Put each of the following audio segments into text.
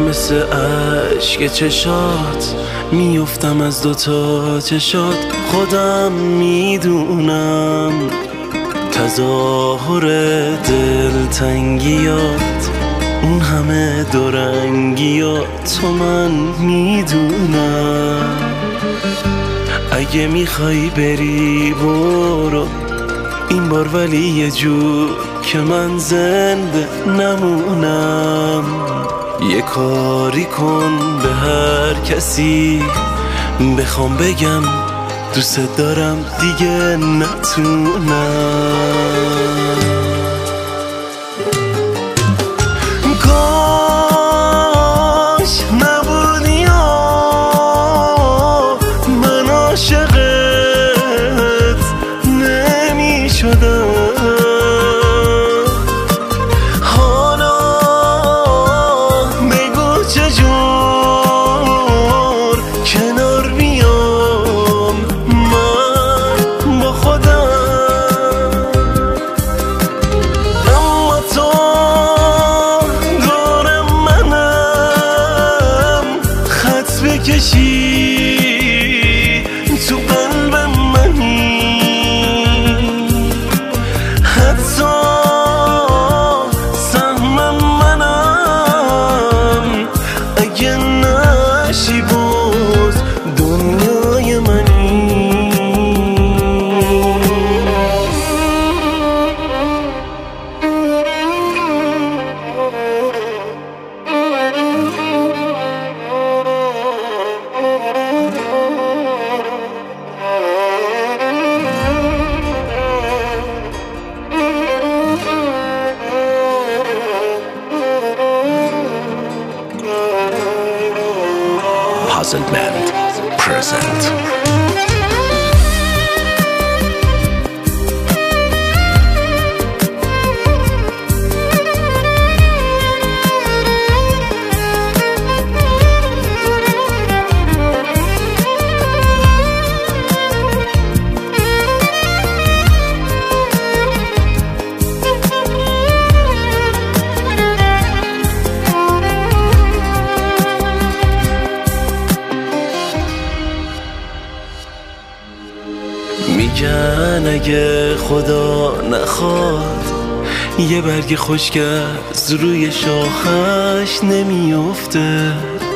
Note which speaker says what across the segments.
Speaker 1: مثل عشق چشات میفتم از دوتا چشات. خودم میدونم تظاهر دلتنگیات، اون همه دورنگیات تو من میدونم. اگه میخوای بری برو این بار، ولی یه جور که من زنده نمونم. یه کاری کن به هر کسی بخوام بگم دوست دارم دیگه نتونم. کاش نبودی من عاشقت نمی شدم. حالا بگو چجور کنار بیام من با خودم. اما تو دور منم خط بکشی تو قلب منی. حتی سهم منم اگه نشی باز دنیای منی. Puzzled Man present. میگن اگه خدا نخواد یه برگ خشک از روی شاخش نمیفته.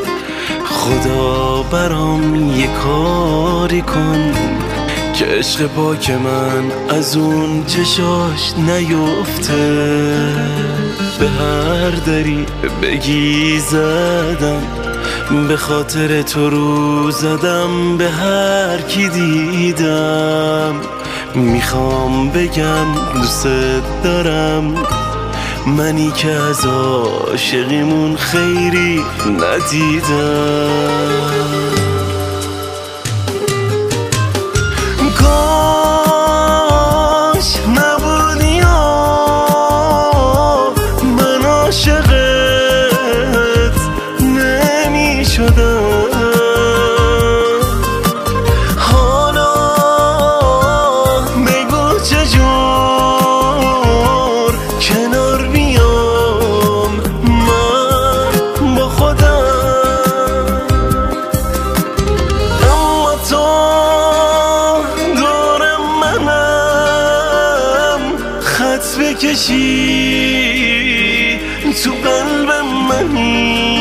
Speaker 1: خدا برام یه کاری کن که عشق پاک من از اون چشاش نیفته. به هر دری بگی زدم، به خاطر تو رو زدم، به هر کی دیدم میخوام بگم دوست دارم. منی که از عاشقیمون خیری ندیدم. کاش نبودی من عاشقت نمی شدم. حالا بگو چجور کنار بیام من با خودم. اما تو دور منم خط بکشی تو قلب منی.